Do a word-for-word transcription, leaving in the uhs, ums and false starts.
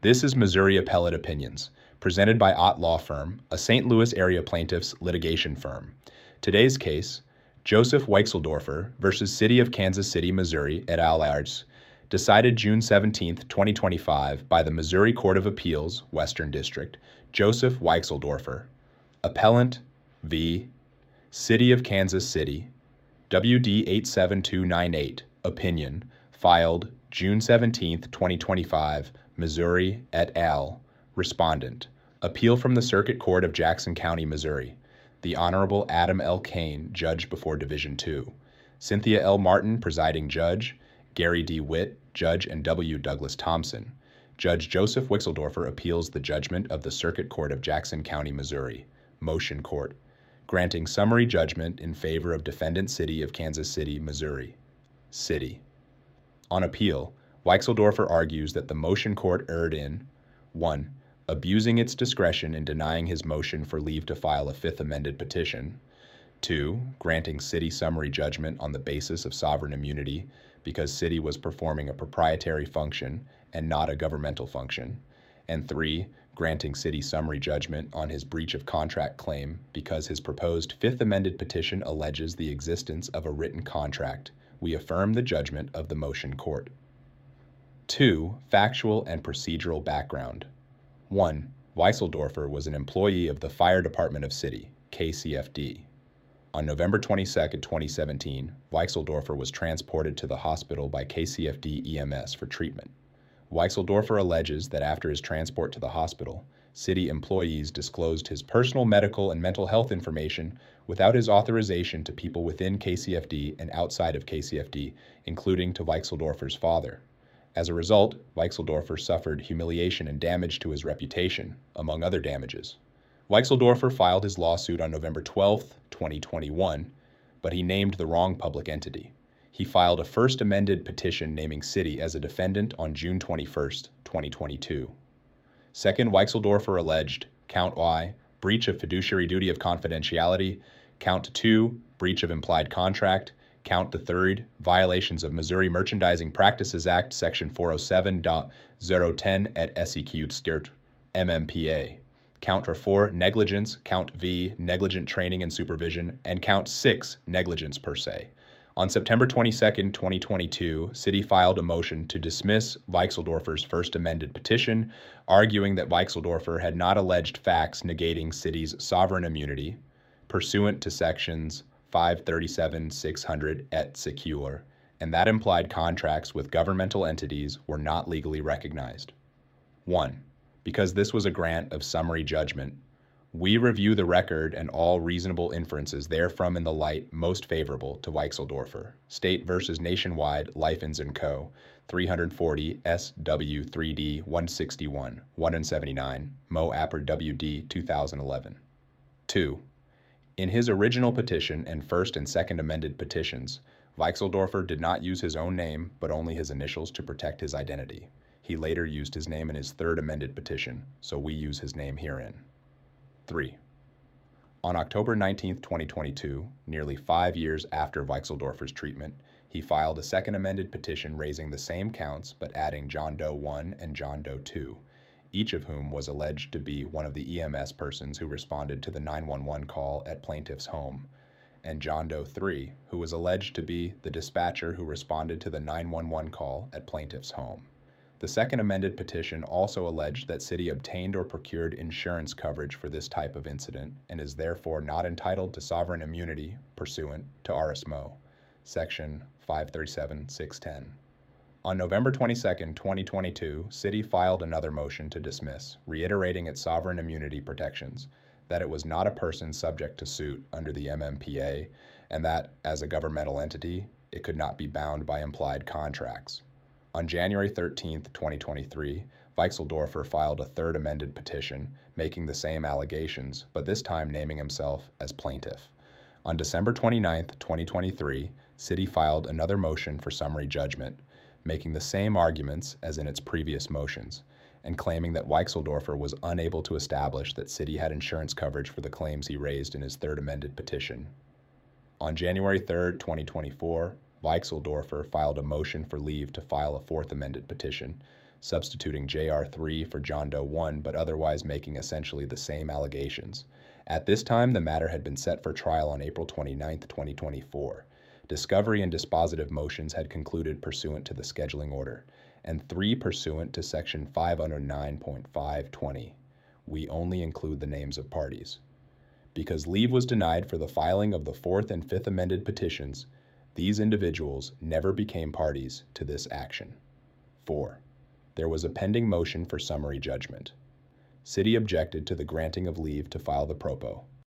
This is Missouri Appellate Opinions, presented by Ott Law Firm, a Saint Louis area plaintiffs litigation firm. Today's case, Joseph Weichseldorfer versus City of Kansas City, Missouri et al. Arts, decided June seventeenth, twenty twenty-five by the Missouri Court of Appeals, Western District, Joseph Weichseldorfer. Appellant v. City of Kansas City, W D eight seven two nine eight, opinion, filed June seventeenth, twenty twenty-five, Missouri et al. Respondent. Appeal from the Circuit Court of Jackson County, Missouri. The Honorable Adam L. Kane, Judge before Division two. Cynthia L. Martin, Presiding Judge. Gary D. Witt, Judge, and W. Douglas Thompson. Judge Joseph Weichseldorfer appeals the judgment of the Circuit Court of Jackson County, Missouri. Motion Court. Granting summary judgment in favor of defendant City of Kansas City, Missouri. City. On appeal, Weichseldorfer argues that the motion court erred in one. Abusing its discretion in denying his motion for leave to file a Fifth Amended petition. two. Granting City summary judgment on the basis of sovereign immunity because City was performing a proprietary function and not a governmental function. And three. Granting City summary judgment on his breach of contract claim because his proposed Fifth Amended petition alleges the existence of a written contract. We affirm the judgment of the motion court. two. Factual and procedural background. one. Weichseldorfer was an employee of the Fire Department of City, K C F D. On November twenty-second, twenty seventeen, Weichseldorfer was transported to the hospital by K C F D E M S for treatment. Weichseldorfer alleges that after his transport to the hospital, City employees disclosed his personal medical and mental health information without his authorization to people within K C F D and outside of K C F D, including to Weichseldorfer's father. As a result, Weichseldorfer suffered humiliation and damage to his reputation, among other damages. Weichseldorfer filed his lawsuit on November twelfth, twenty twenty-one, but he named the wrong public entity. He filed a First Amended petition naming City as a defendant on June twenty-first, twenty twenty-two. Second, Weichseldorfer alleged, Count Y, breach of fiduciary duty of confidentiality, Count two, breach of implied contract, Count the third, violations of Missouri Merchandising Practices Act, Section four oh seven point oh ten et Seq. Skirt M M P A. Count four, negligence, Count V, negligent training and supervision, and Count six, negligence per se. On September twenty-second, twenty twenty-two, City filed a motion to dismiss Weichseldorfer's First Amended petition, arguing that Weichseldorfer had not alleged facts negating City's sovereign immunity, pursuant to Sections five thirty-seven six hundred et Seq., and that implied contracts with governmental entities were not legally recognized. one. Because this was a grant of summary judgment, we review the record and all reasonable inferences therefrom in the light most favorable to Weichseldorfer. State versus Nationwide, Lifens and Co., three forty S W three D one sixty-one, one seventy-nine, Mo Apper W D two thousand eleven. two. In his original petition and First and Second Amended petitions, Weichseldorfer did not use his own name, but only his initials to protect his identity. He later used his name in his Third Amended petition, so we use his name herein. three. On October nineteenth, twenty twenty-two, nearly five years after Weichseldorfer's treatment, he filed a Second Amended petition raising the same counts but adding John Doe one and John Doe two, each of whom was alleged to be one of the E M S persons who responded to the nine one one call at plaintiff's home, and John Doe three, who was alleged to be the dispatcher who responded to the nine one one call at plaintiff's home. The Second Amended petition also alleged that City obtained or procured insurance coverage for this type of incident and is therefore not entitled to sovereign immunity pursuant to R S M O, Section five thirty-seven six ten. On November twenty-second, twenty twenty-two, City filed another motion to dismiss, reiterating its sovereign immunity protections, that it was not a person subject to suit under the M M P A, and that, as a governmental entity, it could not be bound by implied contracts. On January thirteenth, twenty twenty-three, Weichseldorfer filed a Third Amended petition making the same allegations, but this time naming himself as plaintiff. On December twenty-ninth, twenty twenty-three, City filed another motion for summary judgment, making the same arguments as in its previous motions, and claiming that Weichseldorfer was unable to establish that City had insurance coverage for the claims he raised in his Third Amended petition. On January third, twenty twenty-four, Weichseldorfer filed a motion for leave to file a Fourth Amended petition, substituting J R three for John Doe one, but otherwise making essentially the same allegations. At this time, the matter had been set for trial on April twenty-ninth, twenty twenty-four. Discovery and dispositive motions had concluded pursuant to the scheduling order, and three pursuant to Section five oh nine point five twenty. We only include the names of parties. Because leave was denied for the filing of the Fourth and Fifth amended petitions, these individuals never became parties to this action. Four. There was a pending motion for summary judgment. City objected to the granting of leave to file the propo.